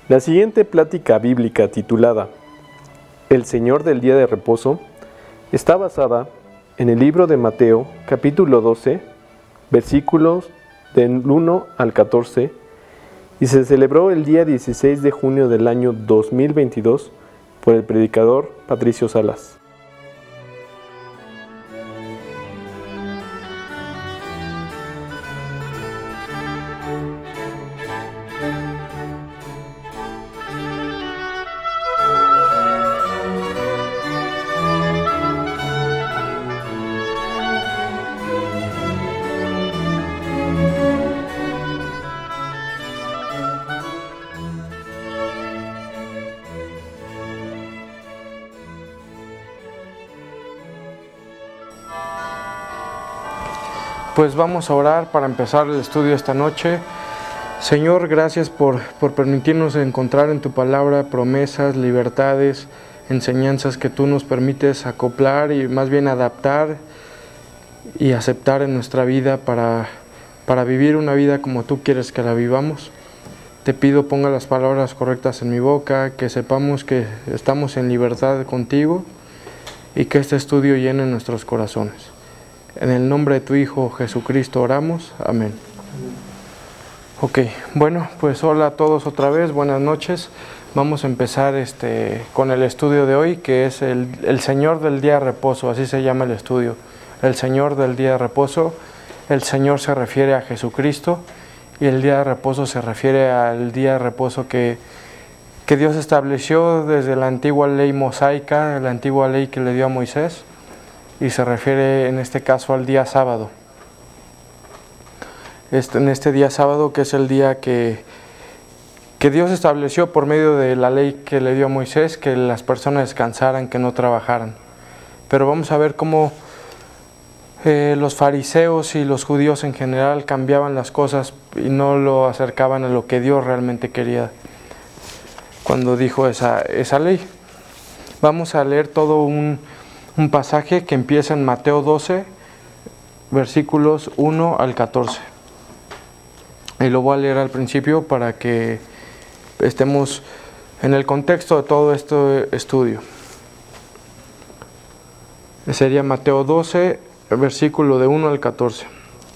La siguiente plática bíblica titulada El Señor del Día de Reposo está basada en el libro de Mateo, capítulo 12, versículos del 1 al 14, y se celebró el día 16 de junio del año 2022 por el predicador Patricio Salas. Pues vamos a orar para empezar el estudio esta noche. Señor, gracias por permitirnos encontrar en tu palabra promesas, libertades, enseñanzas que tú nos permites acoplar y más bien adaptar y aceptar en nuestra vida para vivir una vida como tú quieres que la vivamos. Te pido ponga las palabras correctas en mi boca, que sepamos que estamos en libertad contigo y que este estudio llene nuestros corazones. En el nombre de tu Hijo Jesucristo oramos. Amén. Ok, bueno, pues hola a todos otra vez, buenas noches. Vamos a empezar con el estudio de hoy, que es el Señor del Día de Reposo, así se llama el estudio. El Señor del Día de Reposo. El Señor se refiere a Jesucristo y el Día de Reposo se refiere al día de reposo que Dios estableció desde la antigua ley mosaica, la antigua ley que le dio a Moisés. Y se refiere en este caso al día sábado. En este día sábado, que es el día que Dios estableció por medio de la ley que le dio a Moisés, que las personas descansaran, que no trabajaran. Pero vamos a ver cómo los fariseos y los judíos en general cambiaban las cosas y no lo acercaban a lo que Dios realmente quería cuando dijo esa ley. Vamos a leer todo un pasaje que empieza en Mateo 12, versículos 1 al 14. Y lo voy a leer al principio para que estemos en el contexto de todo este estudio. Sería Mateo 12, versículo de 1 al 14.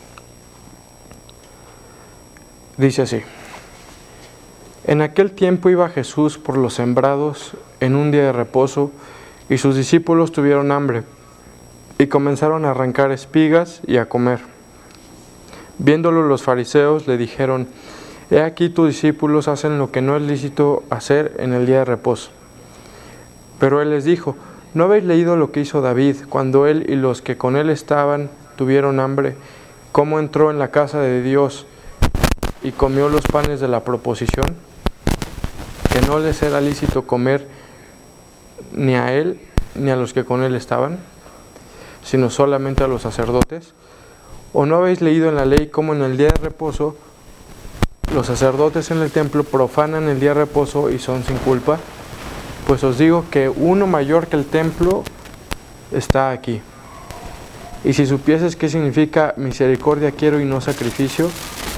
Dice así: En aquel tiempo iba Jesús por los sembrados en un día de reposo, y sus discípulos tuvieron hambre, y comenzaron a arrancar espigas y a comer. Viéndolo los fariseos le dijeron: He aquí tus discípulos hacen lo que no es lícito hacer en el día de reposo. Pero él les dijo: ¿No habéis leído lo que hizo David cuando él y los que con él estaban tuvieron hambre? ¿Cómo entró en la casa de Dios y comió los panes de la proposición? Que no les era lícito comer ni a él ni a los que con él estaban, sino solamente a los sacerdotes. ¿O no habéis leído en la ley cómo en el día de reposo los sacerdotes en el templo profanan el día de reposo y son sin culpa? Pues os digo que uno mayor que el templo está aquí. Y si supieses qué significa misericordia quiero y no sacrificio,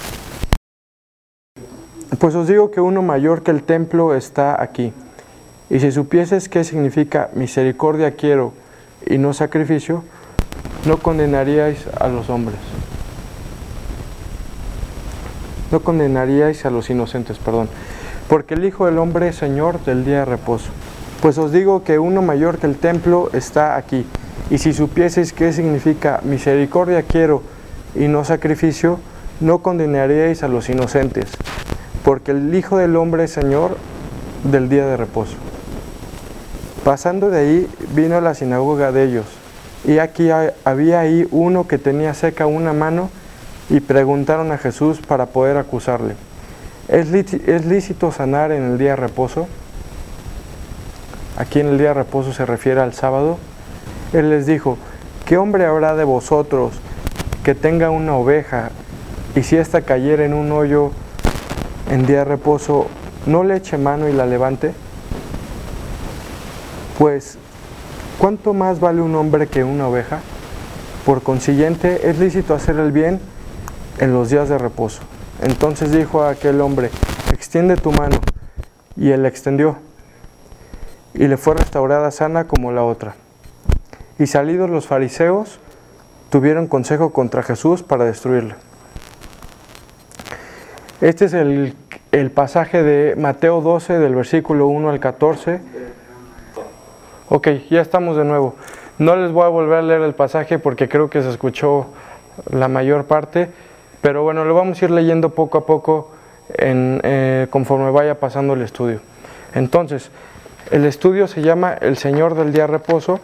pues os digo que uno mayor que el templo está aquí. Y si supieses qué significa misericordia quiero y no sacrificio, no condenaríais a los hombres. No condenaríais a los inocentes, porque el Hijo del Hombre es Señor del día de reposo. Pues os digo que uno mayor que el templo está aquí. Y si supieseis qué significa misericordia quiero y no sacrificio, no condenaríais a los inocentes, porque el Hijo del Hombre es Señor del día de reposo. Pasando de ahí, vino a la sinagoga de ellos, y aquí había ahí uno que tenía seca una mano, y preguntaron a Jesús para poder acusarle: ¿Es lícito sanar en el día de reposo? Aquí en el día de reposo se refiere al sábado. Él les dijo: ¿Qué hombre habrá de vosotros que tenga una oveja, y si ésta cayera en un hoyo en día de reposo, no le eche mano y la levante? Pues, ¿cuánto más vale un hombre que una oveja? Por consiguiente, es lícito hacer el bien en los días de reposo. Entonces dijo a aquel hombre: extiende tu mano. y él la extendió, y le fue restaurada sana como la otra. Y salidos los fariseos, tuvieron consejo contra Jesús para destruirle. Este es el pasaje de Mateo 12, del versículo 1 al 14. Ok, ya estamos de nuevo. No les voy a volver a leer el pasaje porque creo que se escuchó la mayor parte, pero bueno, lo vamos a ir leyendo poco a poco conforme vaya pasando el estudio. Entonces, el estudio se llama El Señor del Día de Reposo,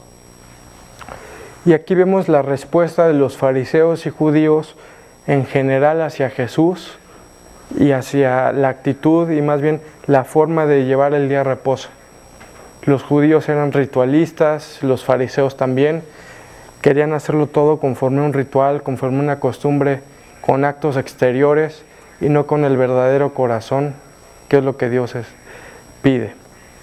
y aquí vemos la respuesta de los fariseos y judíos en general hacia Jesús y hacia la actitud y más bien la forma de llevar el día de reposo. Los judíos eran ritualistas, los fariseos también, querían hacerlo todo conforme a un ritual, conforme a una costumbre, con actos exteriores y no con el verdadero corazón, que es lo que Dios pide.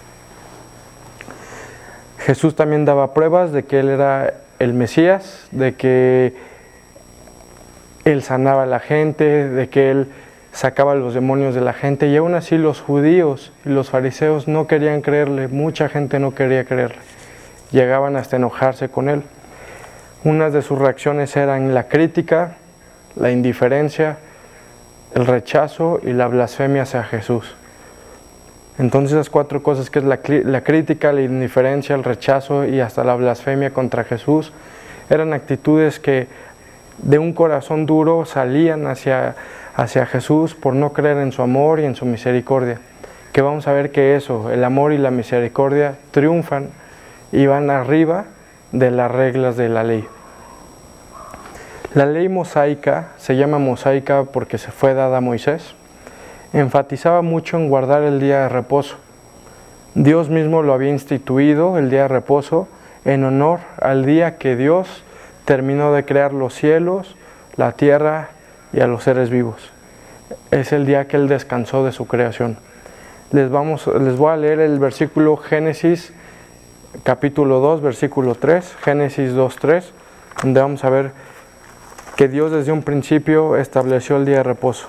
Jesús también daba pruebas de que Él era el Mesías, de que Él sanaba a la gente, de que Él sacaba los demonios de la gente, y aún así los judíos y los fariseos no querían creerle, mucha gente no quería creerle, llegaban hasta enojarse con Él. Unas de sus reacciones eran la crítica, la indiferencia, el rechazo y la blasfemia hacia Jesús. Entonces esas cuatro cosas, que es la crítica, la indiferencia, el rechazo y hasta la blasfemia contra Jesús, eran actitudes que de un corazón duro salían hacia Jesús por no creer en su amor y en su misericordia. Que vamos a ver que eso, el amor y la misericordia, triunfan y van arriba de las reglas de la ley. La ley mosaica, se llama mosaica porque se fue dada a Moisés, enfatizaba mucho en guardar el día de reposo. Dios mismo lo había instituido, el día de reposo, en honor al día que Dios terminó de crear los cielos, la tierra y a los seres vivos. Es el día que Él descansó de su creación. Les voy a leer el versículo Génesis capítulo 2, versículo 3, Génesis 2:3, donde vamos a ver que Dios desde un principio estableció el día de reposo.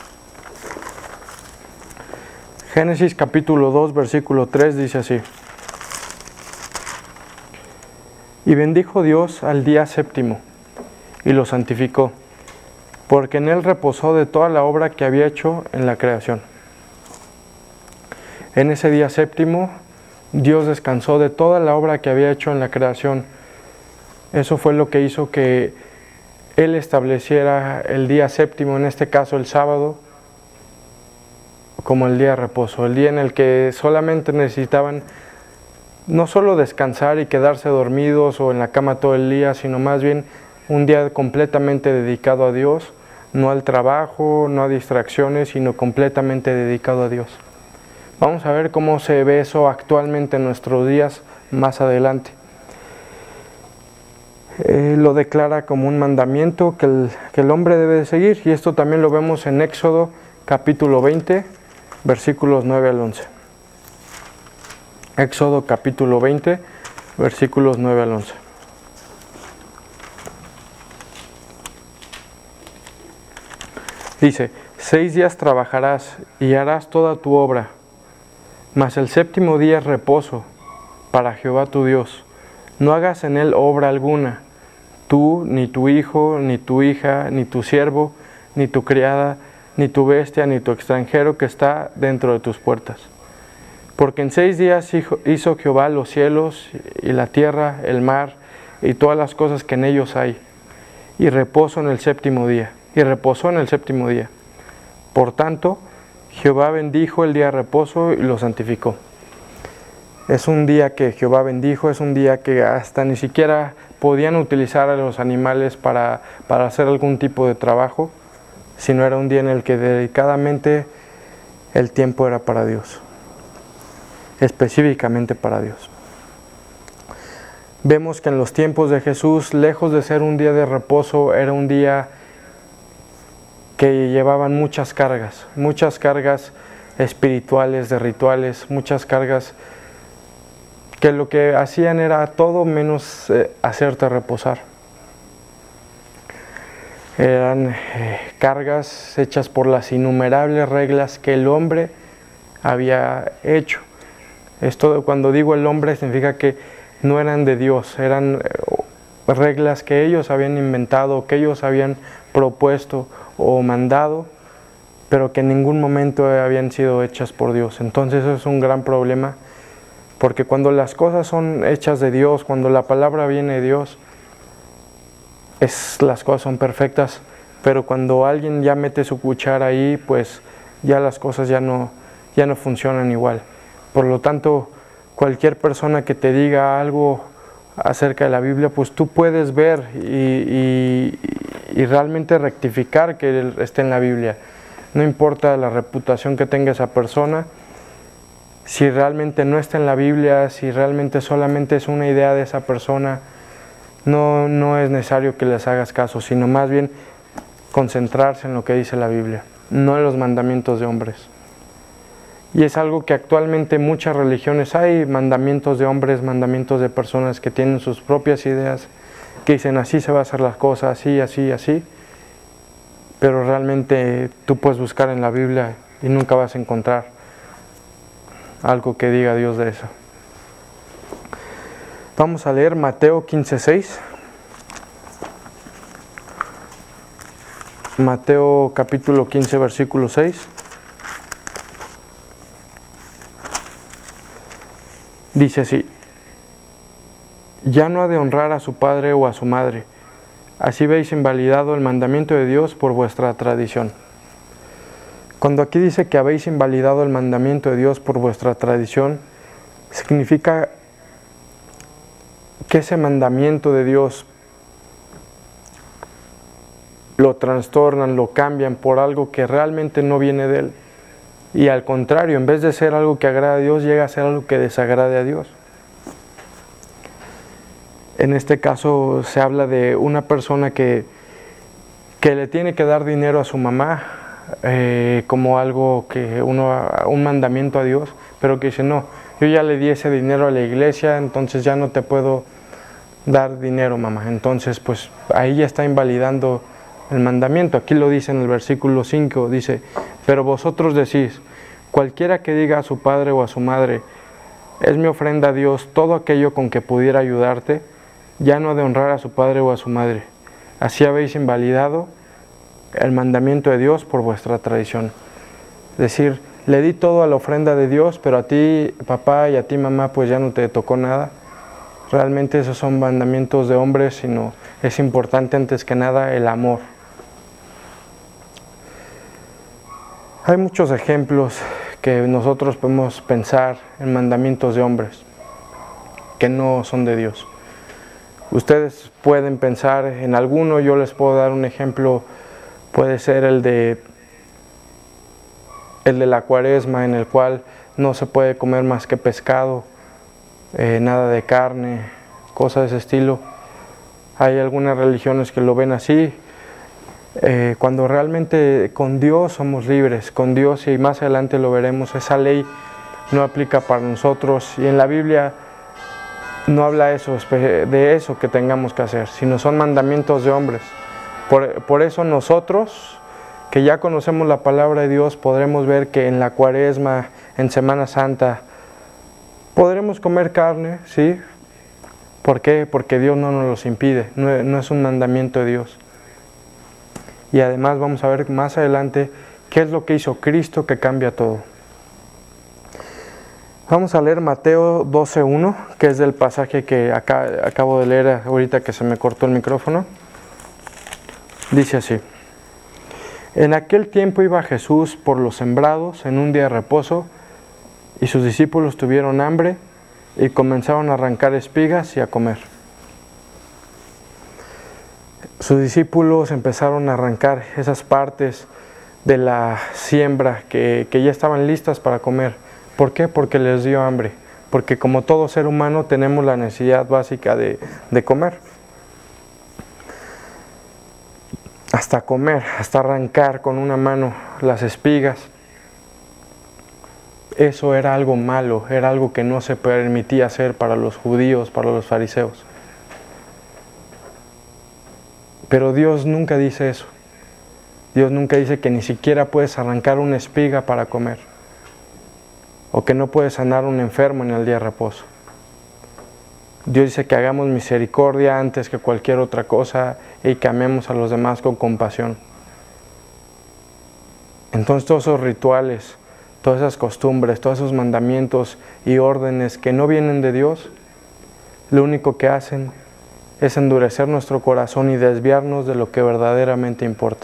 Génesis capítulo 2, versículo 3 dice así: Y bendijo Dios al día séptimo, y lo santificó, porque en él reposó de toda la obra que había hecho en la creación. En ese día séptimo, Dios descansó de toda la obra que había hecho en la creación. Eso fue lo que hizo que Él estableciera el día séptimo, en este caso el sábado, como el día de reposo, el día en el que solamente necesitaban no solo descansar y quedarse dormidos o en la cama todo el día, sino más bien un día completamente dedicado a Dios, no al trabajo, no a distracciones, sino completamente dedicado a Dios. Vamos a ver cómo se ve eso actualmente en nuestros días más adelante. Lo declara como un mandamiento que el hombre debe de seguir, y esto también lo vemos en Éxodo capítulo 20, versículos 9 al 11. Éxodo capítulo 20, versículos 9 al 11. Dice: 6 días trabajarás y harás toda tu obra, mas el séptimo día es reposo para Jehová tu Dios. No hagas en él obra alguna, tú, ni tu hijo, ni tu hija, ni tu siervo, ni tu criada, ni tu bestia, ni tu extranjero que está dentro de tus puertas. Porque en 6 días hizo Jehová los cielos y la tierra, el mar y todas las cosas que en ellos hay, y reposó en el séptimo día. Por tanto, Jehová bendijo el día de reposo y lo santificó. Es un día que Jehová bendijo, es un día que hasta ni siquiera podían utilizar a los animales para hacer algún tipo de trabajo, sino era un día en el que dedicadamente el tiempo era para Dios, específicamente para Dios. Vemos que en los tiempos de Jesús, lejos de ser un día de reposo, era un día que llevaban muchas cargas espirituales, de rituales, muchas cargas que lo que hacían era todo menos hacerte reposar. Eran cargas hechas por las innumerables reglas que el hombre había hecho. Esto, cuando digo el hombre, significa que no eran de Dios, eran reglas que ellos habían inventado, que ellos habían propuesto o mandado, pero que en ningún momento habían sido hechas por Dios. Entonces eso es un gran problema, porque cuando las cosas son hechas de Dios, cuando la palabra viene de Dios, las cosas son perfectas, pero cuando alguien ya mete su cuchara ahí, pues ya las cosas ya no funcionan igual. Por lo tanto, cualquier persona que te diga algo acerca de la Biblia, pues tú puedes ver y realmente rectificar que esté en la Biblia. No importa la reputación que tenga esa persona, si realmente no está en la Biblia, si realmente solamente es una idea de esa persona, no es necesario que les hagas caso, sino más bien concentrarse en lo que dice la Biblia, no en los mandamientos de hombres. Y es algo que actualmente en muchas religiones hay mandamientos de hombres, mandamientos de personas que tienen sus propias ideas, que dicen así se va a hacer las cosas, así, así, así. Pero realmente tú puedes buscar en la Biblia y nunca vas a encontrar algo que diga Dios de eso. Vamos a leer Mateo 15:6. Mateo capítulo 15, versículo 6. Dice así: ya no ha de honrar a su padre o a su madre. Así veis invalidado el mandamiento de Dios por vuestra tradición. Cuando aquí dice que habéis invalidado el mandamiento de Dios por vuestra tradición, significa que ese mandamiento de Dios lo trastornan, lo cambian por algo que realmente no viene de Él. Y al contrario, en vez de ser algo que agrada a Dios, llega a ser algo que desagrade a Dios. En este caso se habla de una persona que le tiene que dar dinero a su mamá, como algo un mandamiento a Dios, pero que dice, no, yo ya le di ese dinero a la iglesia, entonces ya no te puedo dar dinero, mamá. Entonces, pues ahí ya está invalidando el mandamiento. Aquí lo dice en el versículo 5, dice: pero vosotros decís, cualquiera que diga a su padre o a su madre, es mi ofrenda a Dios todo aquello con que pudiera ayudarte, ya no ha de honrar a su padre o a su madre. Así habéis invalidado el mandamiento de Dios por vuestra tradición. Es decir, le di todo a la ofrenda de Dios, pero a ti, papá, y a ti, mamá, pues ya no te tocó nada. Realmente esos son mandamientos de hombres, sino es importante antes que nada el amor. Hay muchos ejemplos que nosotros podemos pensar en mandamientos de hombres que no son de Dios. Ustedes pueden pensar en alguno, yo les puedo dar un ejemplo, puede ser el de la Cuaresma, en el cual no se puede comer más que pescado, nada de carne, cosas de ese estilo. Hay algunas religiones que lo ven así, cuando realmente con Dios somos libres, con Dios, y más adelante lo veremos, esa ley no aplica para nosotros, y en la Biblia no habla de eso que tengamos que hacer, sino son mandamientos de hombres. Por eso nosotros, que ya conocemos la palabra de Dios, podremos ver que en la Cuaresma, en Semana Santa, podremos comer carne, ¿sí? ¿Por qué? Porque Dios no nos los impide, no es un mandamiento de Dios. Y además vamos a ver más adelante qué es lo que hizo Cristo que cambia todo. Vamos a leer Mateo 12:1, que es del pasaje que acabo de leer ahorita que se me cortó el micrófono. Dice así: en aquel tiempo iba Jesús por los sembrados en un día de reposo, y sus discípulos tuvieron hambre y comenzaron a arrancar espigas y a comer. Sus discípulos empezaron a arrancar esas partes de la siembra que ya estaban listas para comer. ¿Por qué? Porque les dio hambre. Porque como todo ser humano tenemos la necesidad básica de comer. Hasta comer, hasta arrancar con una mano las espigas. Eso era algo malo, era algo que no se permitía hacer para los judíos, para los fariseos. Pero Dios nunca dice eso. Dios nunca dice que ni siquiera puedes arrancar una espiga para comer. o que no puede sanar a un enfermo en el día de reposo. Dios dice que hagamos misericordia antes que cualquier otra cosa y que amemos a los demás con compasión. Entonces todos esos rituales, todas esas costumbres, todos esos mandamientos y órdenes que no vienen de Dios, lo único que hacen es endurecer nuestro corazón y desviarnos de lo que verdaderamente importa.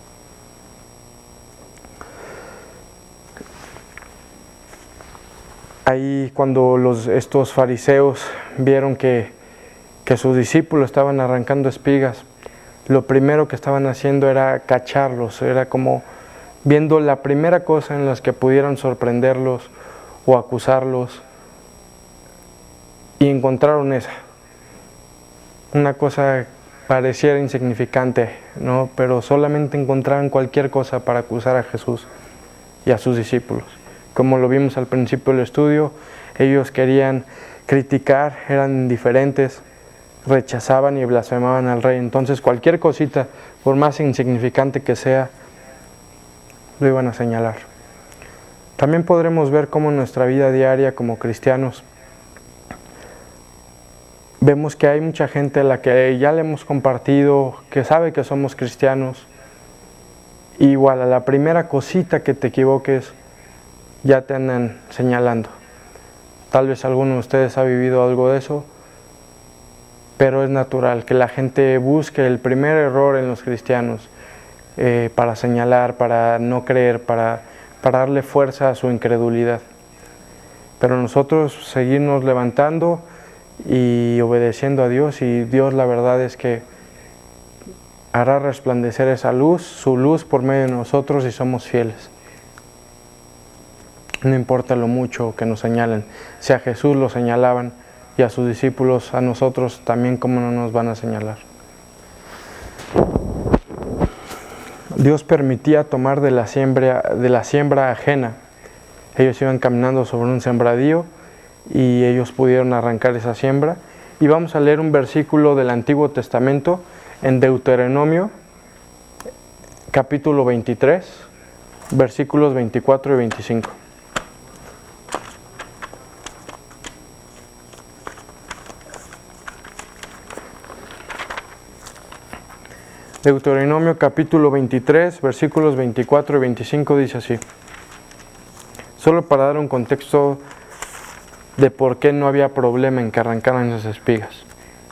Ahí cuando estos fariseos vieron que sus discípulos estaban arrancando espigas, lo primero que estaban haciendo era cacharlos, era como viendo la primera cosa en las que pudieran sorprenderlos o acusarlos, y encontraron esa. Una cosa pareciera insignificante, ¿no? Pero solamente encontraban cualquier cosa para acusar a Jesús y a sus discípulos. Como lo vimos al principio del estudio, ellos querían criticar, eran indiferentes, rechazaban y blasfemaban al Rey. Entonces cualquier cosita, por más insignificante que sea, lo iban a señalar. También podremos ver cómo en nuestra vida diaria como cristianos vemos que hay mucha gente a la que ya le hemos compartido, que sabe que somos cristianos. Igual a la primera cosita que te equivoques, ya te andan señalando. Tal vez alguno de ustedes ha vivido algo de eso, pero es natural que la gente busque el primer error en los cristianos para señalar, para no creer, para darle fuerza a su incredulidad. Pero nosotros seguirnos levantando y obedeciendo a Dios, y Dios, la verdad es que hará resplandecer esa luz, su luz por medio de nosotros, si somos fieles. No importa lo mucho que nos señalen. Si a Jesús lo señalaban y a sus discípulos, a nosotros también, ¿cómo no nos van a señalar? Dios permitía tomar de la siembra ajena. Ellos iban caminando sobre un sembradío y ellos pudieron arrancar esa siembra. Y vamos a leer un versículo del Antiguo Testamento en Deuteronomio, capítulo 23, versículos 24 y 25. Deuteronomio capítulo 23, versículos 24 y 25 dice así. Solo para dar un contexto de por qué no había problema en que arrancaran esas espigas.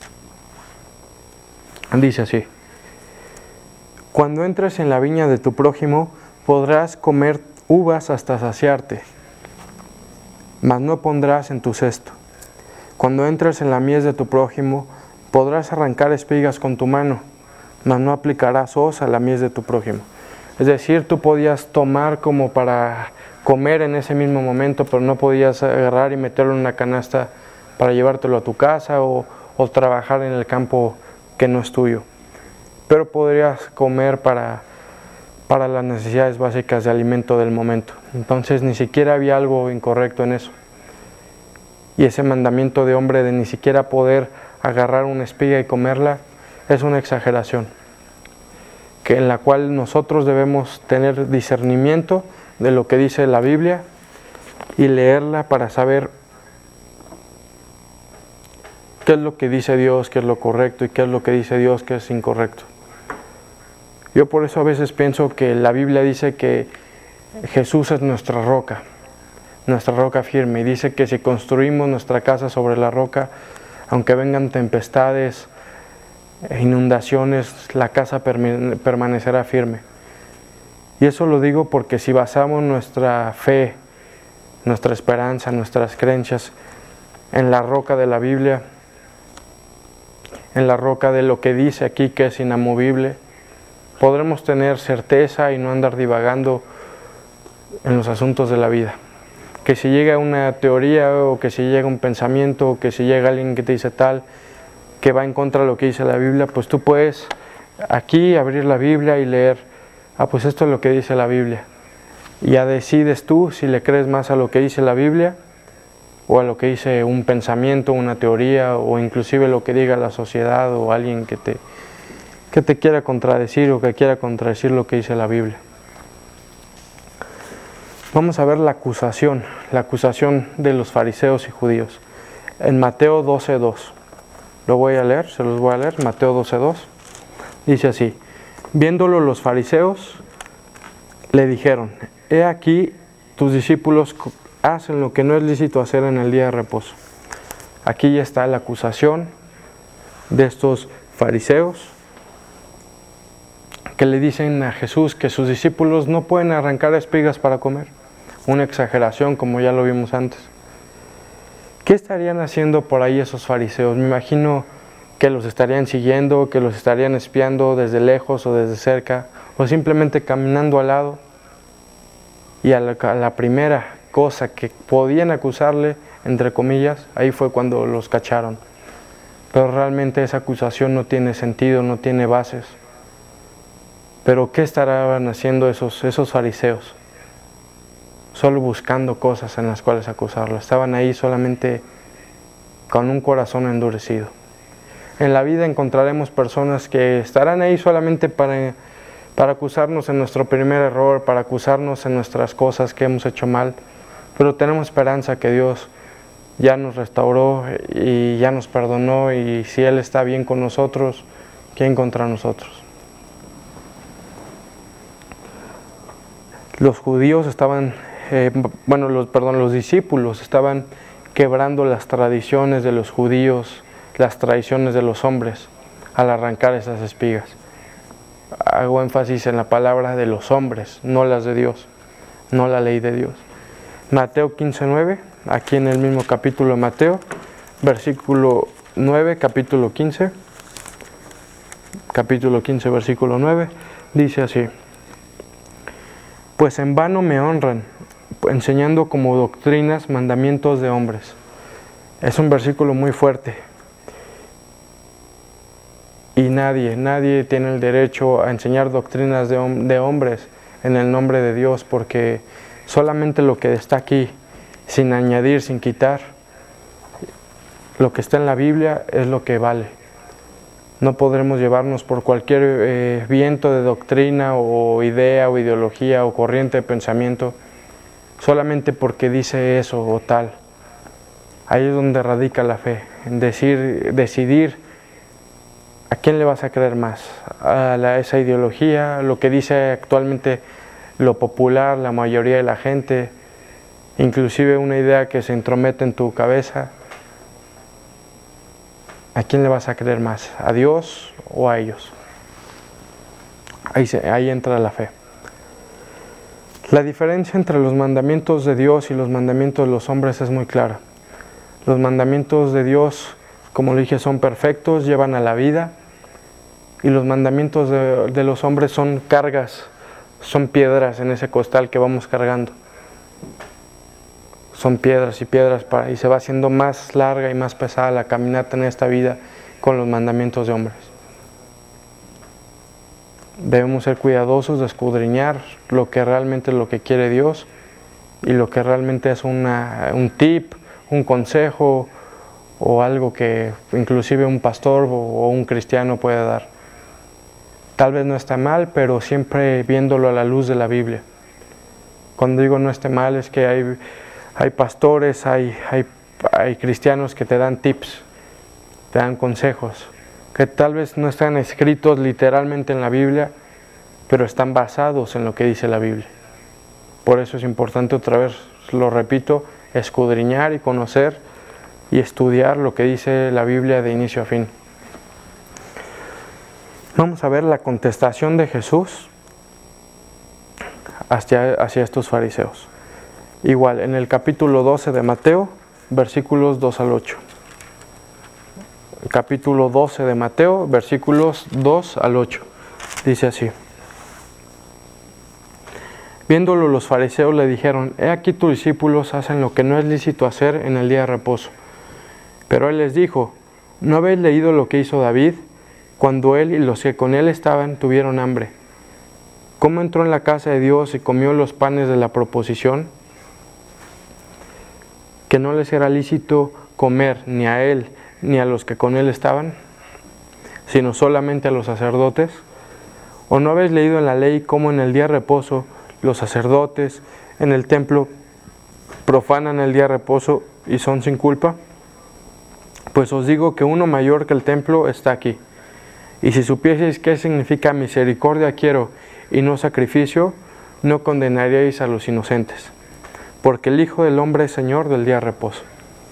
Dice así: cuando entres en la viña de tu prójimo, podrás comer uvas hasta saciarte, mas no pondrás en tu cesto. Cuando entres en la mies de tu prójimo, podrás arrancar espigas con tu mano, mas no aplicarás hoz a la mies de tu prójimo. Es decir, tú podías tomar como para comer en ese mismo momento, pero no podías agarrar y meterlo en una canasta para llevártelo a tu casa o trabajar en el campo que no es tuyo. Pero podrías comer para las necesidades básicas de alimento del momento. Entonces ni siquiera había algo incorrecto en eso. Y ese mandamiento de hombre de ni siquiera poder agarrar una espiga y comerla es una exageración, en la cual nosotros debemos tener discernimiento de lo que dice la Biblia y leerla para saber qué es lo que dice Dios, qué es lo correcto, y qué es lo que dice Dios, qué es incorrecto. Yo por eso a veces pienso que la Biblia dice que Jesús es nuestra roca firme, y dice que si construimos nuestra casa sobre la roca, aunque vengan tempestades, inundaciones, la casa permanecerá firme. Y eso lo digo porque si basamos nuestra fe, nuestra esperanza, nuestras creencias en la roca de la Biblia, en la roca de lo que dice aquí que es inamovible, podremos tener certeza y no andar divagando en los asuntos de la vida. Que si llega una teoría, o que si llega un pensamiento, o que si llega alguien que te dice tal, que va en contra de lo que dice la Biblia, pues tú puedes aquí abrir la Biblia y leer, pues esto es lo que dice la Biblia. Y ya decides tú si le crees más a lo que dice la Biblia o a lo que dice un pensamiento, una teoría, o inclusive lo que diga la sociedad o alguien que te quiera contradecir o que quiera contradecir lo que dice la Biblia. Vamos a ver la acusación de los fariseos y judíos. En Mateo 12:2. Lo voy a leer, se los voy a leer. Mateo 12:2. Dice así: viéndolo los fariseos, le dijeron: he aquí, tus discípulos hacen lo que no es lícito hacer en el día de reposo. Aquí ya está la acusación de estos fariseos que le dicen a Jesús que sus discípulos no pueden arrancar espigas para comer. Una exageración, como ya lo vimos antes. ¿Qué estarían haciendo por ahí esos fariseos? Me imagino que los estarían siguiendo, que los estarían espiando desde lejos o desde cerca, o simplemente caminando al lado. Y a la primera cosa que podían acusarle, entre comillas, ahí fue cuando los cacharon. Pero realmente esa acusación no tiene sentido, no tiene bases. Pero ¿qué estaban haciendo esos fariseos? Solo buscando cosas en las cuales acusarlo. Estaban ahí solamente con un corazón endurecido. En la vida encontraremos personas que estarán ahí solamente para acusarnos en nuestro primer error, para acusarnos en nuestras cosas que hemos hecho mal. Pero tenemos esperanza que Dios ya nos restauró y ya nos perdonó, y si Él está bien con nosotros, ¿quién contra nosotros? Los judíos estaban, los discípulos estaban quebrando las tradiciones de los judíos, las tradiciones de los hombres, al arrancar esas espigas. Hago énfasis en la palabra de los hombres, no las de Dios, no la ley de Dios. Mateo 15:9, aquí en el mismo capítulo de Mateo, versículo 9, capítulo 15, versículo 9, dice así: pues en vano me honran, enseñando como doctrinas mandamientos de hombres. Es un versículo muy fuerte. Y nadie tiene el derecho a enseñar doctrinas de hombres en el nombre de Dios, porque solamente lo que está aquí, sin añadir, sin quitar, lo que está en la Biblia es lo que vale. No podremos llevarnos por cualquier viento de doctrina o idea o ideología o corriente de pensamiento solamente porque dice eso o tal. Ahí es donde radica la fe, en decidir a quién le vas a creer más, esa ideología, lo que dice actualmente lo popular, la mayoría de la gente, inclusive una idea que se entromete en tu cabeza. ¿A quién le vas a creer más? ¿A Dios o a ellos? Ahí entra la fe. La diferencia entre los mandamientos de Dios y los mandamientos de los hombres es muy clara. Los mandamientos de Dios, como le dije, son perfectos, llevan a la vida. Y los mandamientos de los hombres son cargas, son piedras en ese costal que vamos cargando. Son piedras y piedras y se va haciendo más larga y más pesada la caminata en esta vida con los mandamientos de hombres. Debemos ser cuidadosos de escudriñar lo que realmente es lo que quiere Dios y lo que realmente es un tip, un consejo o algo que inclusive un pastor o un cristiano puede dar. Tal vez no está mal, pero siempre viéndolo a la luz de la Biblia. Cuando digo no esté mal es que hay pastores, hay cristianos que te dan tips, te dan consejos, que tal vez no están escritos literalmente en la Biblia, pero están basados en lo que dice la Biblia. Por eso es importante, otra vez lo repito, escudriñar y conocer y estudiar lo que dice la Biblia de inicio a fin. Vamos a ver la contestación de Jesús hacia estos fariseos. Igual, en el capítulo 12 de Mateo, versículos 2 al 8. El capítulo 12 de Mateo, versículos 2 al 8. Dice así: viéndolo los fariseos le dijeron: he aquí tus discípulos hacen lo que no es lícito hacer en el día de reposo. Pero él les dijo: ¿no habéis leído lo que hizo David cuando él y los que con él estaban tuvieron hambre? ¿Cómo entró en la casa de Dios y comió los panes de la proposición? Que no les era lícito comer ni a él ni a los que con él estaban, sino solamente a los sacerdotes. ¿O no habéis leído en la ley cómo en el día de reposo los sacerdotes en el templo profanan el día de reposo y son sin culpa? Pues os digo que uno mayor que el templo está aquí. Y si supieseis qué significa misericordia quiero y no sacrificio, no condenaríais a los inocentes, porque el Hijo del Hombre es Señor del día de reposo.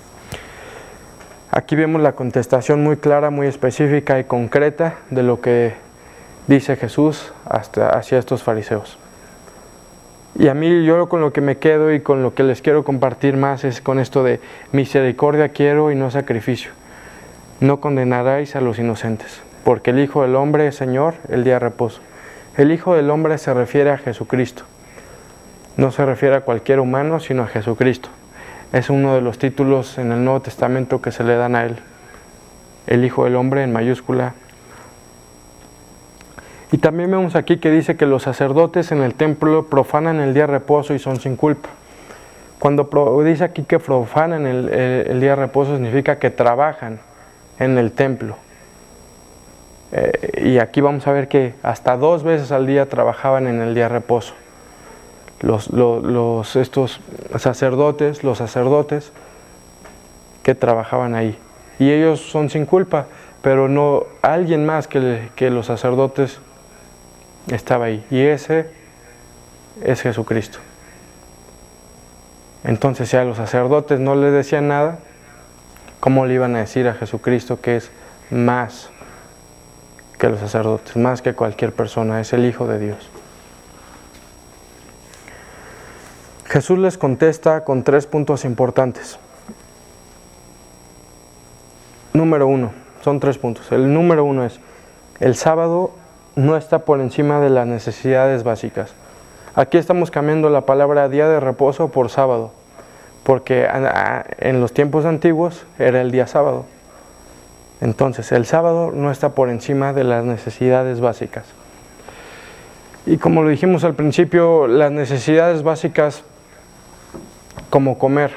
Aquí vemos la contestación muy clara, muy específica y concreta de lo que dice Jesús hacia estos fariseos. Y a mí, yo con lo que me quedo y con lo que les quiero compartir más es con esto de misericordia quiero y no sacrificio. No condenaréis a los inocentes, porque el Hijo del Hombre es Señor el día de reposo. El Hijo del Hombre se refiere a Jesucristo. No se refiere a cualquier humano, sino a Jesucristo. Es uno de los títulos en el Nuevo Testamento que se le dan a Él. El Hijo del Hombre en mayúscula. Y también vemos aquí que dice que los sacerdotes en el templo profanan el día de reposo y son sin culpa. Cuando dice aquí que profanan el día de reposo, significa que trabajan en el templo. Y aquí vamos a ver que hasta 2 veces al día trabajaban en el día de reposo. Estos sacerdotes, los sacerdotes que trabajaban ahí. Y ellos son sin culpa, pero no alguien más que los sacerdotes estaba ahí. Y ese es Jesucristo. Entonces, si a los sacerdotes no les decían nada, ¿cómo le iban a decir a Jesucristo que es más que los sacerdotes, más que cualquier persona? Es el Hijo de Dios. Jesús les contesta con 3 puntos importantes. Número 1, son 3 puntos. El número 1 es, el sábado no está por encima de las necesidades básicas. Aquí estamos cambiando la palabra día de reposo por sábado, porque en los tiempos antiguos era el día sábado. Entonces, el sábado no está por encima de las necesidades básicas. Y como lo dijimos al principio, las necesidades básicas como comer,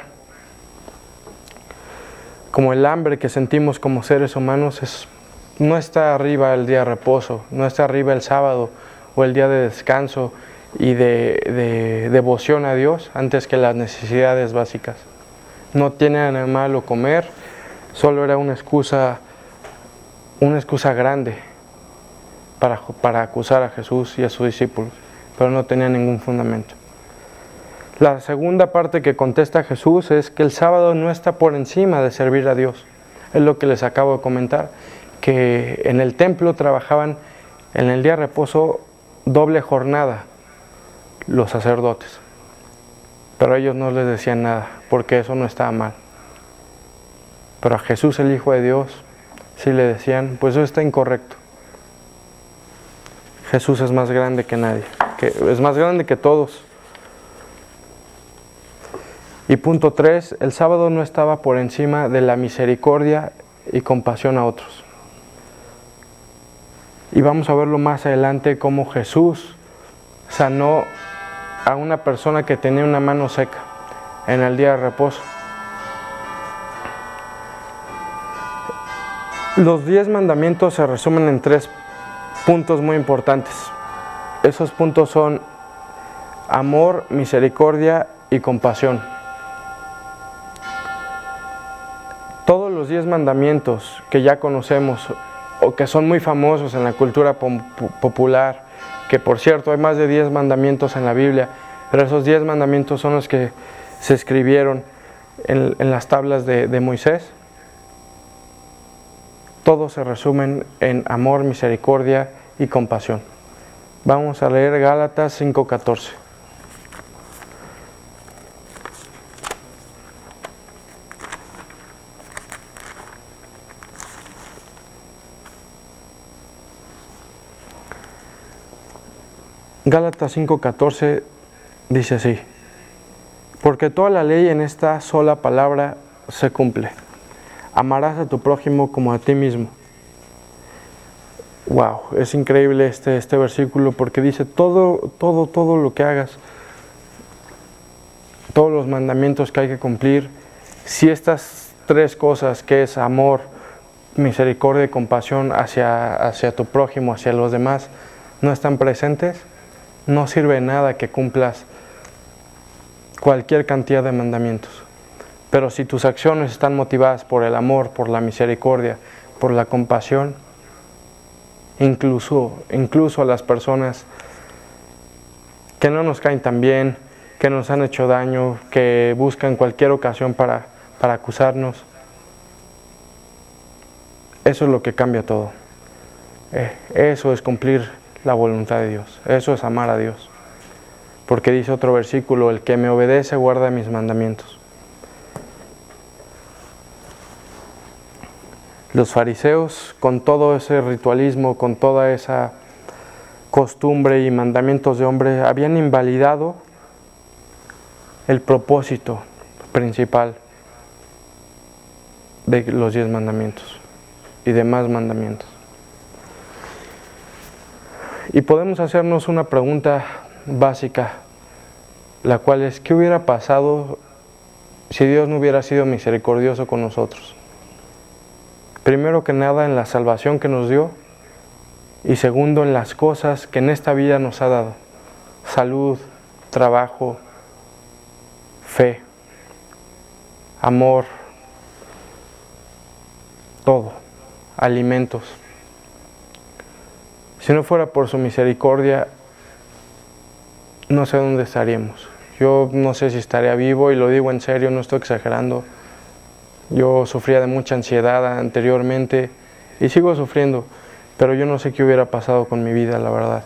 como el hambre que sentimos como seres humanos, no está arriba el día de reposo, no está arriba el sábado o el día de descanso y de devoción a Dios antes que las necesidades básicas. No tiene nada de malo comer, solo era una excusa grande para acusar a Jesús y a sus discípulos, pero no tenía ningún fundamento. La segunda parte que contesta Jesús es que el sábado no está por encima de servir a Dios. Es lo que les acabo de comentar, que en el templo trabajaban en el día de reposo doble jornada los sacerdotes, pero ellos no les decían nada, porque eso no estaba mal. Pero a Jesús, el Hijo de Dios, sí le decían, pues eso está incorrecto. Jesús es más grande que nadie, es más grande que todos. Y punto 3, el sábado no estaba por encima de la misericordia y compasión a otros. Y vamos a verlo más adelante cómo Jesús sanó a una persona que tenía una mano seca en el día de reposo. Los 10 mandamientos se resumen en 3 puntos muy importantes. Esos puntos son amor, misericordia y compasión. Todos los 10 mandamientos que ya conocemos o que son muy famosos en la cultura popular, que por cierto hay más de 10 mandamientos en la Biblia, pero esos 10 mandamientos son los que se escribieron en las tablas de Moisés. Todos se resumen en amor, misericordia y compasión. Vamos a leer Gálatas 5:14. Gálatas 5:14 dice así: porque toda la ley en esta sola palabra se cumple. Amarás a tu prójimo como a ti mismo. Wow, es increíble este versículo porque dice todo lo que hagas, todos los mandamientos que hay que cumplir. Si estas 3 cosas, que es amor, misericordia y compasión hacia tu prójimo, hacia los demás, no están presentes, no sirve de nada que cumplas cualquier cantidad de mandamientos. Pero si tus acciones están motivadas por el amor, por la misericordia, por la compasión, incluso a las personas que no nos caen tan bien, que nos han hecho daño, que buscan cualquier ocasión para acusarnos, eso es lo que cambia todo. Eso es cumplir la voluntad de Dios, eso es amar a Dios. Porque dice otro versículo, el que me obedece guarda mis mandamientos. Los fariseos, con todo ese ritualismo, con toda esa costumbre y mandamientos de hombre, habían invalidado el propósito principal de los 10 mandamientos y demás mandamientos. Y podemos hacernos una pregunta básica, la cual es, ¿qué hubiera pasado si Dios no hubiera sido misericordioso con nosotros? Primero que nada, en la salvación que nos dio, y segundo, en las cosas que en esta vida nos ha dado: salud, trabajo, fe, amor, todo, alimentos. Si no fuera por su misericordia, no sé dónde estaríamos. Yo no sé si estaría vivo, y lo digo en serio, no estoy exagerando. Yo sufría de mucha ansiedad anteriormente y sigo sufriendo, pero yo no sé qué hubiera pasado con mi vida, la verdad.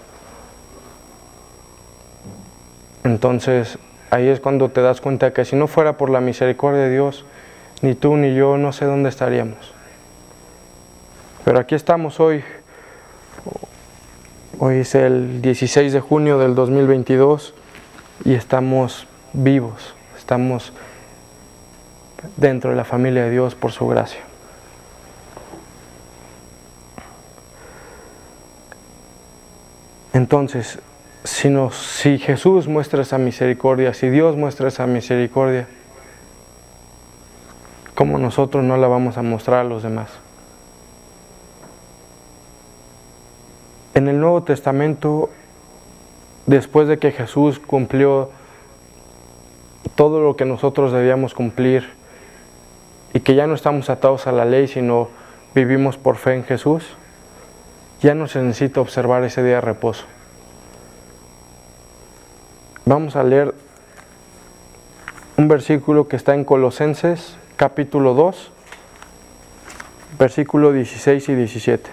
Entonces, ahí es cuando te das cuenta que si no fuera por la misericordia de Dios, ni tú ni yo, no sé dónde estaríamos. Pero aquí estamos hoy. Hoy es el 16 de junio del 2022 y estamos vivos, estamos dentro de la familia de Dios por su gracia. Entonces, si Jesús muestra esa misericordia, si Dios muestra esa misericordia, ¿cómo nosotros no la vamos a mostrar a los demás? En el Nuevo Testamento, después de que Jesús cumplió todo lo que nosotros debíamos cumplir y que ya no estamos atados a la ley, sino vivimos por fe en Jesús, ya no se necesita observar ese día de reposo. Vamos a leer un versículo que está en Colosenses capítulo 2, versículo 16 y 17.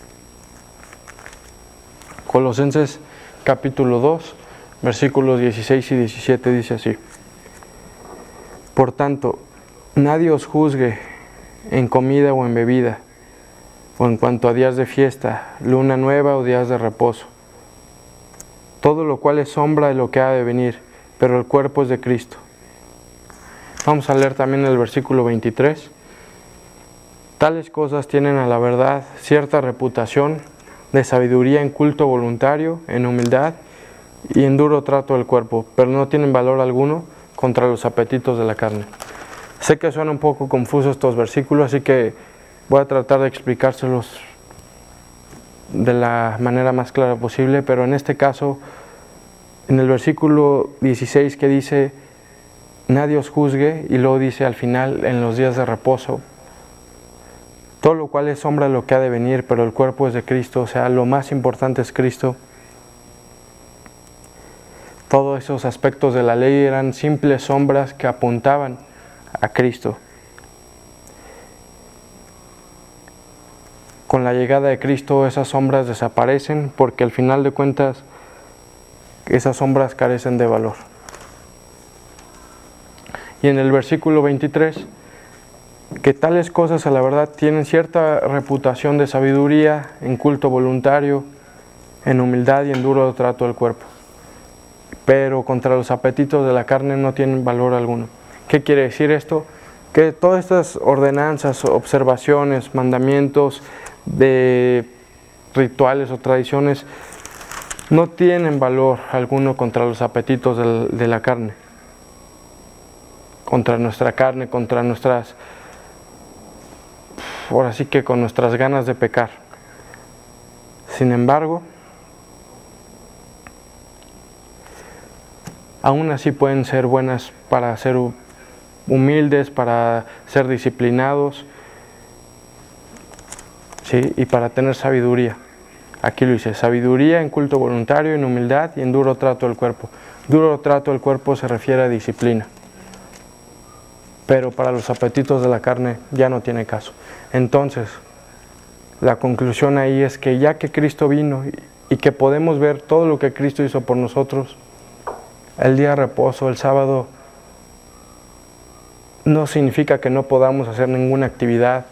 Colosenses capítulo 2, versículos 16 y 17 dice así: Por tanto, nadie os juzgue en comida o en bebida, o en cuanto a días de fiesta, luna nueva o días de reposo, todo lo cual es sombra de lo que ha de venir, pero el cuerpo es de Cristo. Vamos a leer también el versículo 23. Tales cosas tienen a la verdad cierta reputación de sabiduría en culto voluntario, en humildad y en duro trato del cuerpo, pero no tienen valor alguno contra los apetitos de la carne. Sé que suenan un poco confusos estos versículos, así que voy a tratar de explicárselos de la manera más clara posible, pero en este caso, en el versículo 16 que dice, nadie os juzgue, y luego dice al final, en los días de reposo, todo lo cual es sombra de lo que ha de venir, pero el cuerpo es de Cristo, o sea, lo más importante es Cristo. Todos esos aspectos de la ley eran simples sombras que apuntaban a Cristo. Con la llegada de Cristo esas sombras desaparecen, porque al final de cuentas esas sombras carecen de valor. Y en el versículo 23, que tales cosas a la verdad tienen cierta reputación de sabiduría, en culto voluntario, en humildad y en duro trato del cuerpo, pero contra los apetitos de la carne no tienen valor alguno. ¿Qué quiere decir esto? Que todas estas ordenanzas, observaciones, mandamientos de rituales o tradiciones no tienen valor alguno contra los apetitos de la carne, contra nuestra carne, contra nuestras, ahora sí que con nuestras ganas de pecar. Sin embargo, aún así pueden ser buenas para ser humildes, para ser disciplinados, ¿sí? Y para tener sabiduría. Aquí lo dice, sabiduría en culto voluntario, en humildad y en duro trato del cuerpo. Duro trato del cuerpo se refiere a disciplina, pero para los apetitos de la carne ya no tiene caso. Entonces, la conclusión ahí es que ya que Cristo vino y que podemos ver todo lo que Cristo hizo por nosotros, el día de reposo, el sábado, no significa que no podamos hacer ninguna actividad.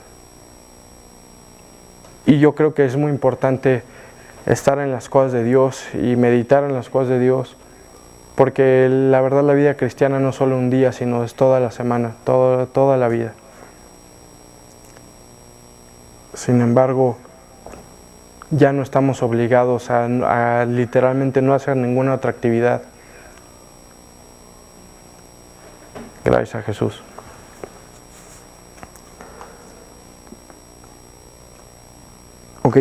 Y yo creo que es muy importante estar en las cosas de Dios y meditar en las cosas de Dios, porque la verdad la vida cristiana no es solo un día, sino es toda la semana, toda la vida. Sin embargo, ya no estamos obligados a literalmente no hacer ninguna otra actividad. Gracias a Jesús. Ok.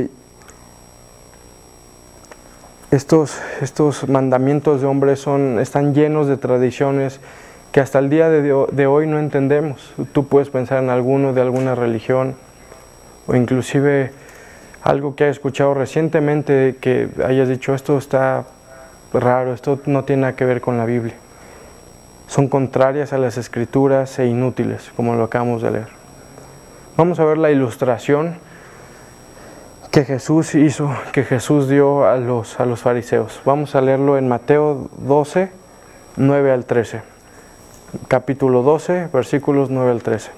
Estos mandamientos de hombres están llenos de tradiciones que hasta el día de hoy no entendemos. Tú puedes pensar en alguno de alguna religión, o inclusive algo que hayas escuchado recientemente que hayas dicho, esto está raro, esto no tiene nada que ver con la Biblia. Son contrarias a las Escrituras e inútiles, como lo acabamos de leer. Vamos a ver la ilustración que Jesús hizo, que Jesús dio a los fariseos. Vamos a leerlo en Mateo 12, 9 al 13. Capítulo 12, versículos 9 al 13.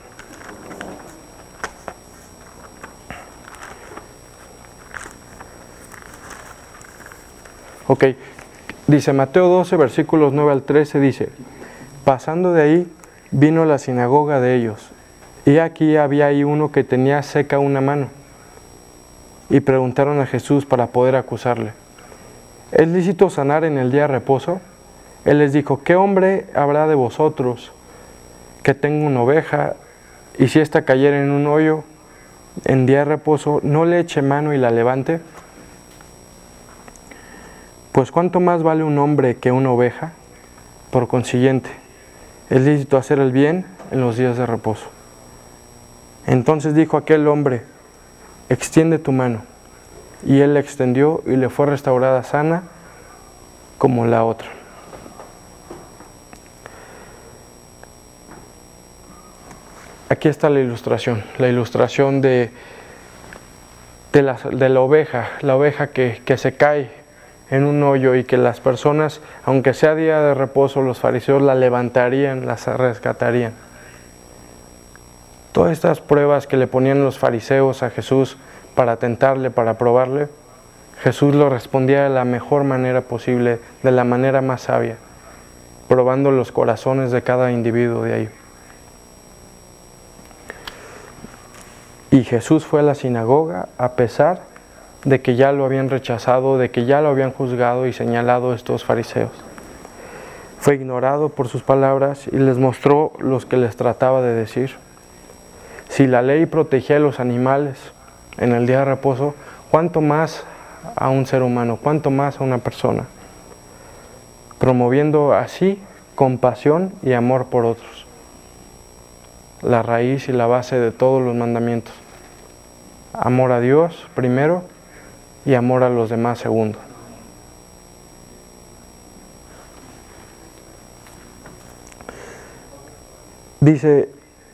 Ok, dice Mateo 12, versículos 9 al 13, dice: pasando de ahí, vino a la sinagoga de ellos, y aquí había ahí uno que tenía seca una mano, y preguntaron a Jesús para poder acusarle: ¿es lícito sanar en el día de reposo? Él les dijo: ¿qué hombre habrá de vosotros que tenga una oveja, y si ésta cayera en un hoyo en día de reposo, no le eche mano y la levante? Pues ¿cuánto más vale un hombre que una oveja? Por consiguiente, es lícito hacer el bien en los días de reposo. Entonces dijo aquel hombre: extiende tu mano. Y él la extendió y le fue restaurada sana como la otra. Aquí está la ilustración de la oveja que se cae en un hoyo, y que las personas, aunque sea día de reposo, los fariseos la levantarían, la rescatarían. Todas estas pruebas que le ponían los fariseos a Jesús para tentarle, para probarle, Jesús lo respondía de la mejor manera posible, de la manera más sabia, probando los corazones de cada individuo de ahí. Y Jesús fue a la sinagoga a pesar de que ya lo habían rechazado, de que ya lo habían juzgado y señalado estos fariseos. Fue ignorado por sus palabras y les mostró los que les trataba de decir. Si la ley protegía a los animales en el día de reposo, ¿cuánto más a un ser humano? ¿Cuánto más a una persona? Promoviendo así compasión y amor por otros, la raíz y la base de todos los mandamientos. Amor a Dios primero y amor a los demás segundo. Dice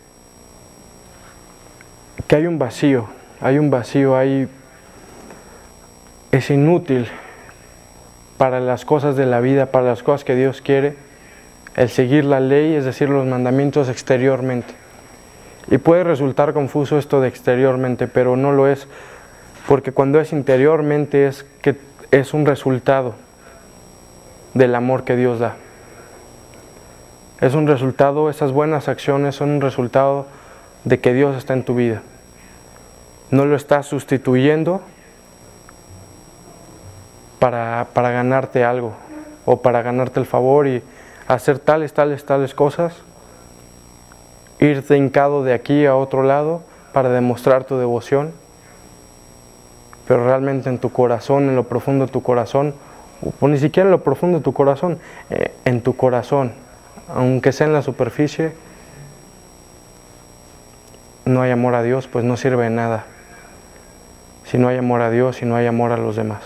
que hay un vacío, es inútil para las cosas de la vida, para las cosas que Dios quiere, el seguir la ley, es decir, los mandamientos exteriormente. Y puede resultar confuso esto de exteriormente, pero no lo es, porque cuando es interiormente es un resultado del amor que Dios da. Es un resultado, esas buenas acciones son un resultado de que Dios está en tu vida. No lo estás sustituyendo para ganarte algo, o para ganarte el favor y hacer tales cosas, irte hincado de aquí a otro lado para demostrar tu devoción, pero realmente en tu corazón, en lo profundo de tu corazón, o ni siquiera en lo profundo de tu corazón, en tu corazón, aunque sea en la superficie, no hay amor a Dios, pues no sirve de nada. Si no hay amor a Dios, si no hay amor a los demás.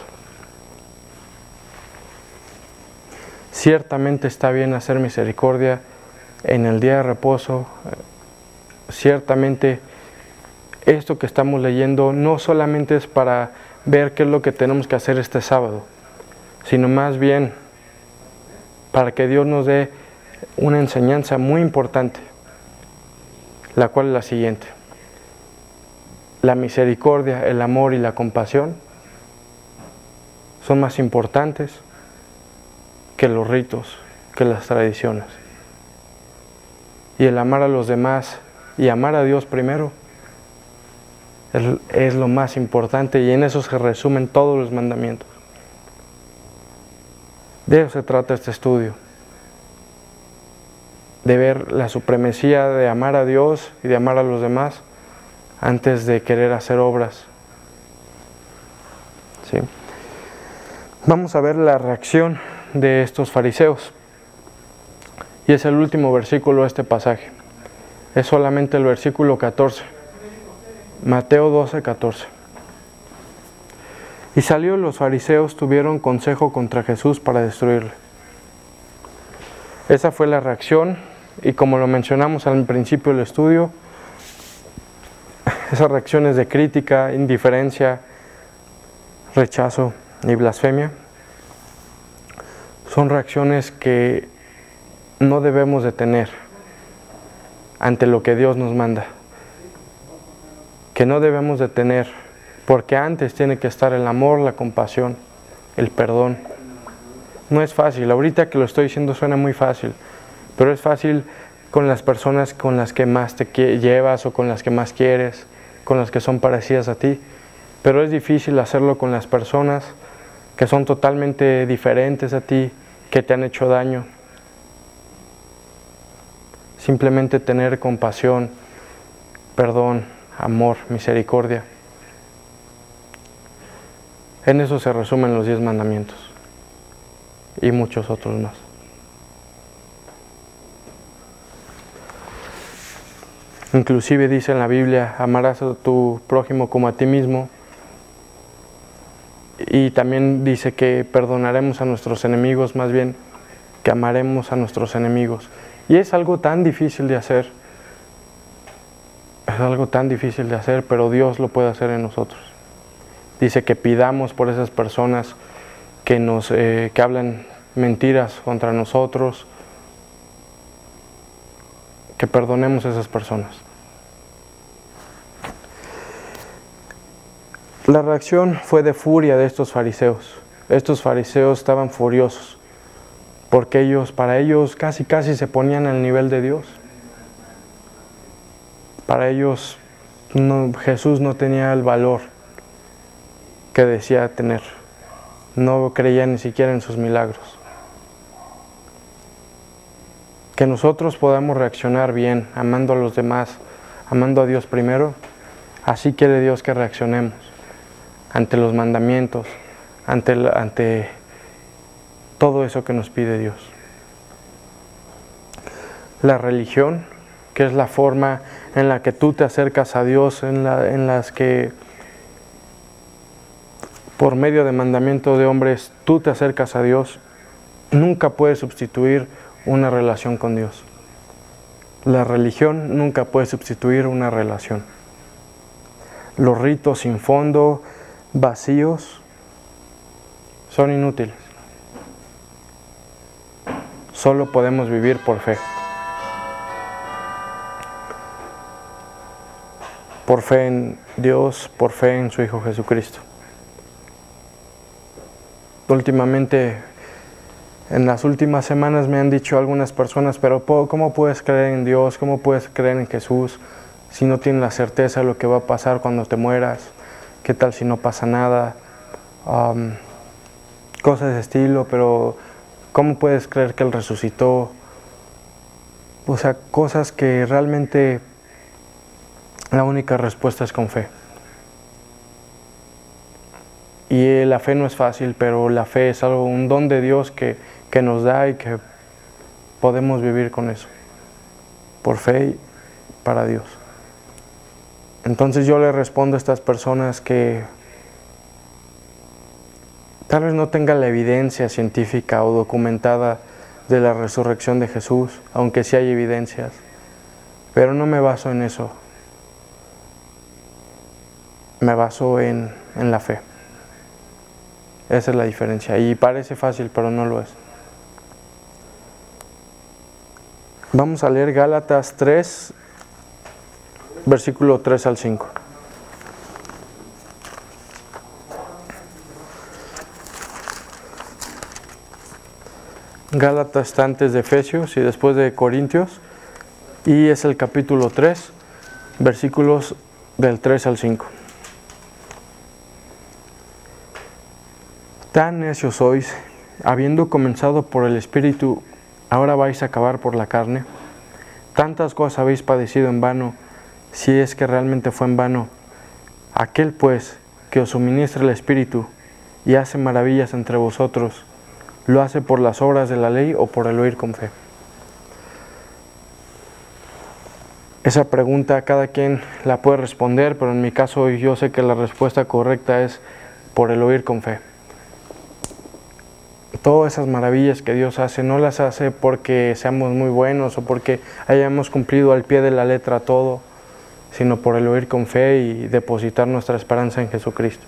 Ciertamente está bien hacer misericordia en el día de reposo. Ciertamente esto que estamos leyendo no solamente es para ver qué es lo que tenemos que hacer este sábado, sino más bien para que Dios nos dé una enseñanza muy importante, la cual es la siguiente: la misericordia, el amor y la compasión son más importantes que los ritos, que las tradiciones. Y el amar a los demás y amar a Dios primero es lo más importante, y en eso se resumen todos los mandamientos. De eso se trata este estudio, de ver la supremacía de amar a Dios y de amar a los demás antes de querer hacer obras. ¿Sí? Vamos a ver la reacción de estos fariseos. Y es el último versículo de este pasaje. Es solamente el versículo 14. Mateo 12, 14. Y salidos los fariseos, tuvieron consejo contra Jesús para destruirle. Esa fue la reacción, y como lo mencionamos al principio del estudio, esas reacciones de crítica, indiferencia, rechazo y blasfemia son reacciones que no debemos de tener ante lo que Dios nos manda, que no debemos de tener, porque antes tiene que estar el amor, la compasión, el perdón. No es fácil, ahorita que lo estoy diciendo suena muy fácil, pero es fácil con las personas con las que más te llevas o con las que más quieres, con las que son parecidas a ti, pero es difícil hacerlo con las personas que son totalmente diferentes a ti, que te han hecho daño. Simplemente tener compasión, perdón, amor, misericordia. En eso se resumen los 10 mandamientos y muchos otros más. Inclusive dice en la Biblia: amarás a tu prójimo como a ti mismo. Y también dice que perdonaremos a nuestros enemigos, más bien que amaremos a nuestros enemigos. Y es algo tan difícil de hacer. Es algo tan difícil de hacer, pero Dios lo puede hacer en nosotros. Dice que pidamos por esas personas que hablan mentiras contra nosotros, que perdonemos a esas personas. La reacción fue de furia de estos fariseos. Estos fariseos estaban furiosos, porque para ellos casi se ponían al nivel de Dios. Para ellos Jesús no tenía el valor que decía tener. No creían ni siquiera en sus milagros. Que nosotros podamos reaccionar bien, amando a los demás, amando a Dios primero, así quiere Dios que reaccionemos ante los mandamientos, ante todo eso que nos pide Dios. La religión, que es la forma en la que tú te acercas a Dios, en las que por medio de mandamiento de hombres tú te acercas a Dios, nunca puede sustituir una relación con Dios. La religión nunca puede sustituir una relación. Los ritos sin fondo, vacíos, son inútiles. Solo podemos vivir por fe. Por fe en Dios, por fe en su Hijo Jesucristo. Últimamente, en las últimas semanas me han dicho algunas personas: pero ¿cómo puedes creer en Dios? ¿Cómo puedes creer en Jesús si no tienes la certeza de lo que va a pasar cuando te mueras? ¿Qué tal si no pasa nada? Cosas de estilo, pero ¿cómo puedes creer que Él resucitó? O sea, cosas que realmente la única respuesta es con fe. Y la fe no es fácil, pero la fe es algo, un don de Dios que nos da y que podemos vivir con eso, por fe y para Dios. Entonces yo le respondo a estas personas que tal vez no tenga la evidencia científica o documentada de la resurrección de Jesús, aunque sí hay evidencias, pero no me baso en eso, me baso en la fe. Esa es la diferencia, y parece fácil, pero no lo es. Vamos a leer Gálatas 3, versículo 3 al 5. Gálatas está antes de Efesios y después de Corintios, y es el capítulo 3, versículos del 3 al 5. Tan necios sois, habiendo comenzado por el Espíritu, ahora vais a acabar por la carne. Tantas cosas habéis padecido en vano, si es que realmente fue en vano. Aquel pues que os suministra el Espíritu y hace maravillas entre vosotros, ¿lo hace por las obras de la ley o por el oír con fe? Esa pregunta cada quien la puede responder, pero en mi caso yo sé que la respuesta correcta es por el oír con fe. Todas esas maravillas que Dios hace, no las hace porque seamos muy buenos o porque hayamos cumplido al pie de la letra todo, sino por el oír con fe y depositar nuestra esperanza en Jesucristo.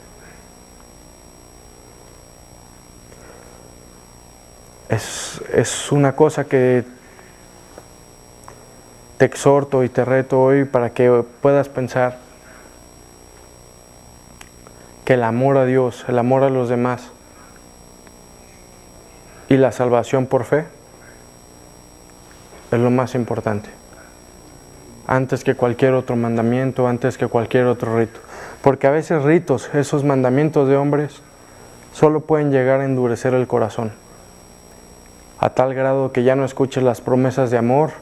Es una cosa que te exhorto y te reto hoy para que puedas pensar que el amor a Dios, el amor a los demás y la salvación por fe es lo más importante, antes que cualquier otro mandamiento, antes que cualquier otro rito. Porque a veces ritos, esos mandamientos de hombres, solo pueden llegar a endurecer el corazón, a tal grado que ya no escuches las promesas de amor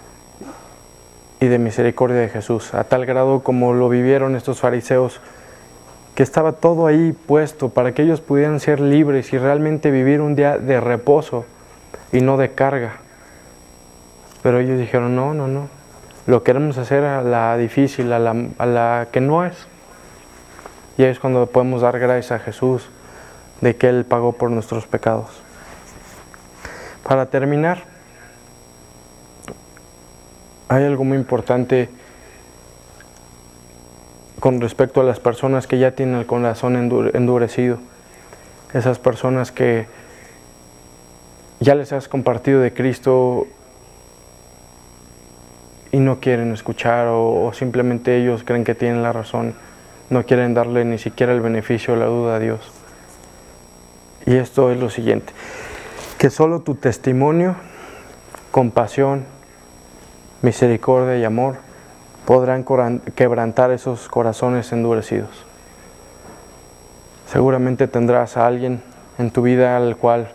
y de misericordia de Jesús, a tal grado como lo vivieron estos fariseos, que estaba todo ahí puesto para que ellos pudieran ser libres y realmente vivir un día de reposo y no de carga. Pero ellos dijeron, no, lo queremos hacer a la difícil, a la que no es. Y ahí es cuando podemos dar gracias a Jesús de que Él pagó por nuestros pecados. Para terminar, hay algo muy importante con respecto a las personas que ya tienen el corazón endurecido. Esas personas que ya les has compartido de Cristo y no quieren escuchar, o simplemente ellos creen que tienen la razón, no quieren darle ni siquiera el beneficio de la duda a Dios. Y esto es lo siguiente: que solo tu testimonio, compasión, misericordia y amor podrán quebrantar esos corazones endurecidos. Seguramente tendrás a alguien en tu vida al cual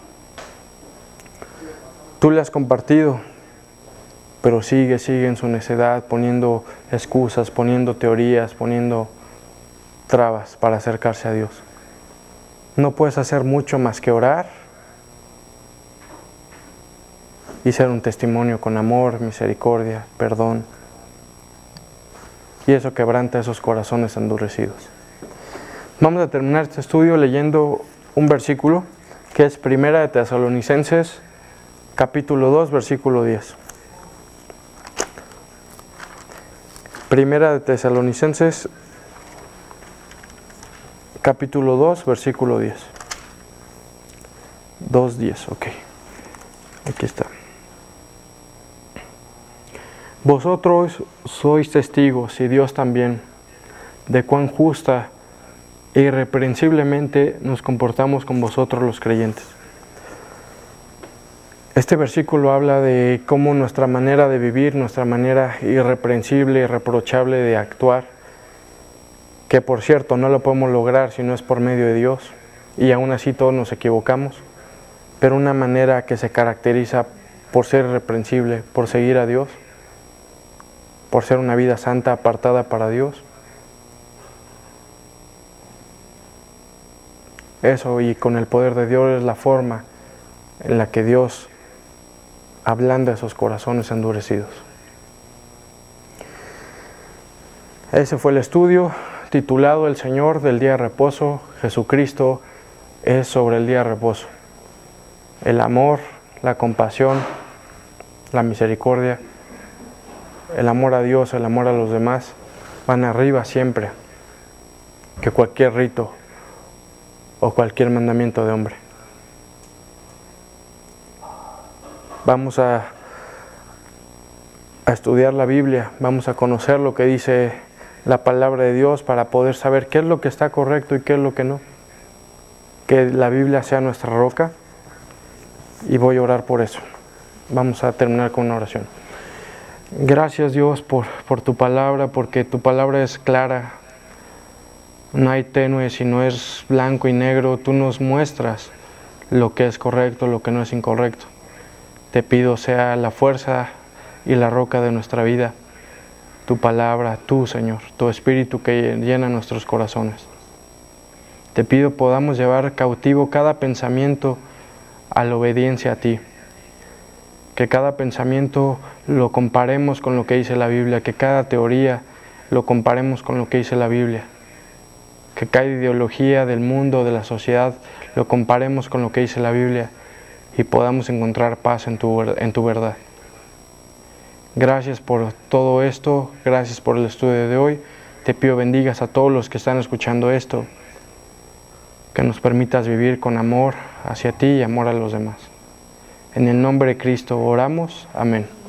tú le has compartido, pero sigue en su necedad, poniendo excusas, poniendo teorías, poniendo trabas para acercarse a Dios. No puedes hacer mucho más que orar y ser un testimonio con amor, misericordia, perdón. Y eso quebranta esos corazones endurecidos. Vamos a terminar este estudio leyendo un versículo que es Primera de Tesalonicenses, capítulo 2, versículo 10. Primera de Tesalonicenses, capítulo 2, versículo 10. 2:10, ok. Aquí está. Vosotros sois testigos, y Dios también, de cuán justa e irreprensiblemente nos comportamos con vosotros los creyentes. Este versículo habla de cómo nuestra manera de vivir, nuestra manera irreprensible, irreprochable de actuar, que por cierto no lo podemos lograr si no es por medio de Dios, y aún así todos nos equivocamos, pero una manera que se caracteriza por ser irreprensible, por seguir a Dios, por ser una vida santa apartada para Dios. eso, y con el poder de Dios es la forma en la que Dios ablanda esos corazones endurecidos. Ese fue el estudio titulado El Señor del día de reposo. Jesucristo es sobre el día de reposo. El amor, la compasión, la misericordia, el amor a Dios, el amor a los demás, van arriba siempre que cualquier rito o cualquier mandamiento de hombre. Vamos a estudiar la Biblia, vamos a conocer lo que dice la palabra de Dios para poder saber qué es lo que está correcto y qué es lo que no. Que la Biblia sea nuestra roca, y voy a orar por eso. Vamos a terminar con una oración. Gracias, Dios, por tu palabra, porque tu palabra es clara, no hay tenue, sino es blanco y negro. Tú nos muestras lo que es correcto, lo que no es incorrecto. Te pido sea la fuerza y la roca de nuestra vida, tu palabra, tú, Señor, tu Espíritu que llena nuestros corazones. Te pido podamos llevar cautivo cada pensamiento a la obediencia a ti. Que cada pensamiento lo comparemos con lo que dice la Biblia, que cada teoría lo comparemos con lo que dice la Biblia, que cada ideología del mundo, de la sociedad, lo comparemos con lo que dice la Biblia y podamos encontrar paz en tu verdad. Gracias por todo esto, gracias por el estudio de hoy. Te pido bendigas a todos los que están escuchando esto, que nos permitas vivir con amor hacia ti y amor a los demás. En el nombre de Cristo oramos. Amén.